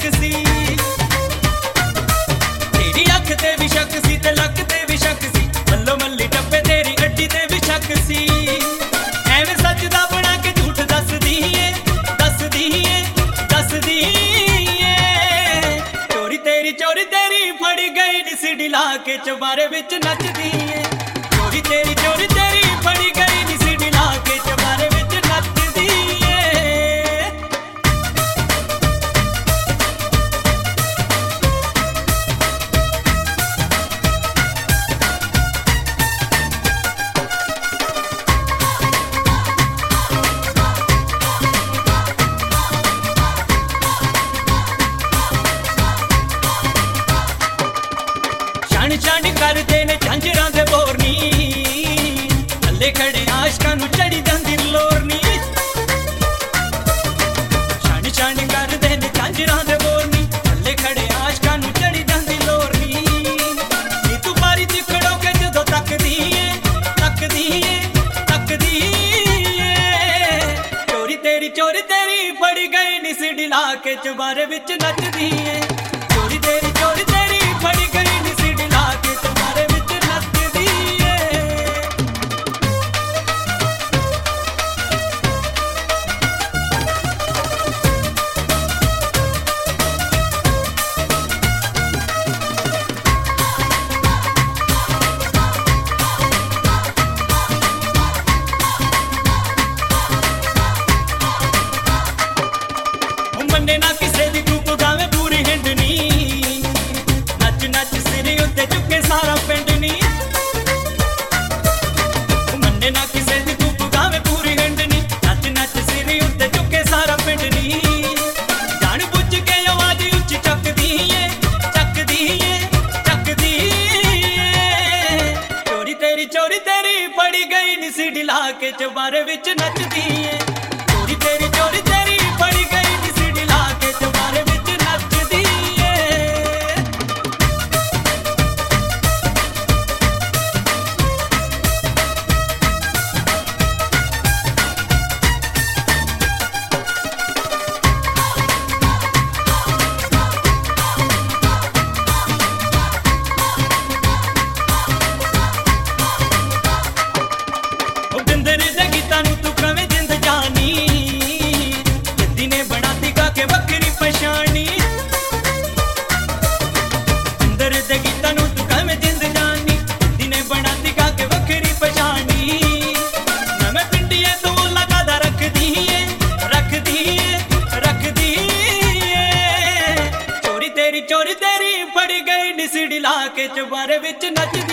शक सी, तेरी अख ते भी शक सी ते लक ते भी शक सी, मल्लो मल्ली टप्पे तेरी अड्डी ते भी शक सी। एवें सच दा बना के झूठ दस दी है, दस दी है, दस दी है। चोरी तेरी फड़ी गई नी सीढ़ी ला के चबारे विच नचदी है। चोरी तेरी फड़ी गई नी सीढ़ी ला के चबारे विच नचदी है। छण छण करदे ने झांजरां दे बोरनी, थल्ले खड़े आशकां नूं चढ़ी जांदी लोरनी। छण छण करदे ने झांजरां दे बोरनी, थल्ले खड़े आशकां नूं चढ़ी जांदी लोरनी। नी तू बारी च खड़ो के जदों तकदी है, तकदी है, तकदी है। चोरी तेरी फड़ी गई नी सीढ़ी ला के चबारे विच नचदी है। चोरी तेरी फड़ी गई नी सीढ़ी ला के चबारे विच नचदी है। मन्ने ना किसे दी तू गावे पूरी हिंडनी, नच नच सिरे उत्ते चुके सारा पिंडनी। मन्ने ना किसे दी तू गावे पूरी हिंडनी, नच नच सिरे उत्ते चुके सारा पिंडनी। जान बुझ के आवाज उच्ची चकदी है, चकदी है, चकदी है। चोरी तेरी फड़ी गई नी सीढ़ी ला के चबारे विच नचदी है। चोरी तेरी फड़ी गई नी सीढ़ी ला के चबारे विच नचदी है। बिंदर दे गीतां नूं तू कवें जिंद जानी, जद्दी ने बनाती गा के वखरी पछाणी। बिंदर दे गीतां नूं तू कवें जिंद जानी, जद्दी ने बनाती गा के वखरी पछाणी। नवें पिंडिये तू लगादा रखदी है, रखदी है, रखदी है। चोरी तेरी फड़ी गई नी सीढ़ी ला के चबारे विच नचदी